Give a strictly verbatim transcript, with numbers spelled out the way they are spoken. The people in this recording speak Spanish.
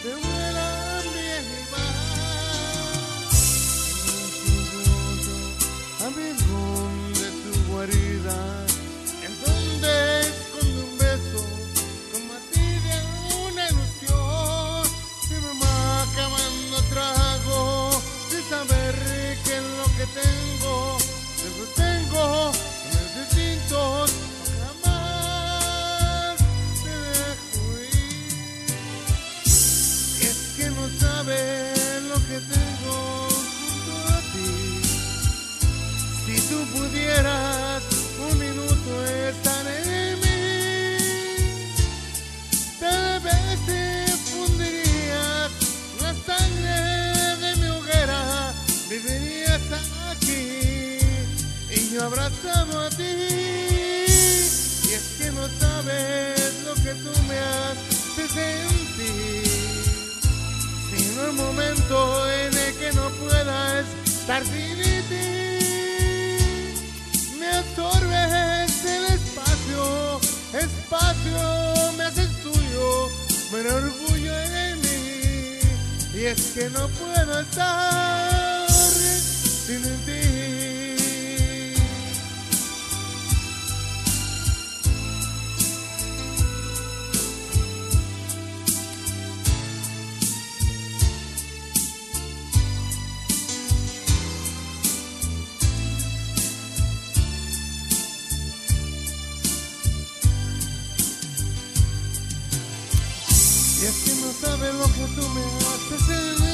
te vuelan bien y van. Abrigón de tu guarida, en donde esconde un beso, combatida una ilusión. Se me va acabando trago de saber que es lo que tengo, eso tengo, necesito, jamás te dejo ir. Y es que no sabes lo que tengo junto a ti. Si tú pudieras un minuto estar en mí, tal vez te fundirías la sangre de mi hoguera, vivirías aquí y yo abrazado a ti. Y es que no sabes lo que tú me haces sentir, sino el momento en el que no pueda estar sin ti. Me absorbes el espacio, espacio me haces tuyo, me orgullo en mí. Y es que no puedo estar sin ti. Y es que no sabes lo que tú me haces sentir.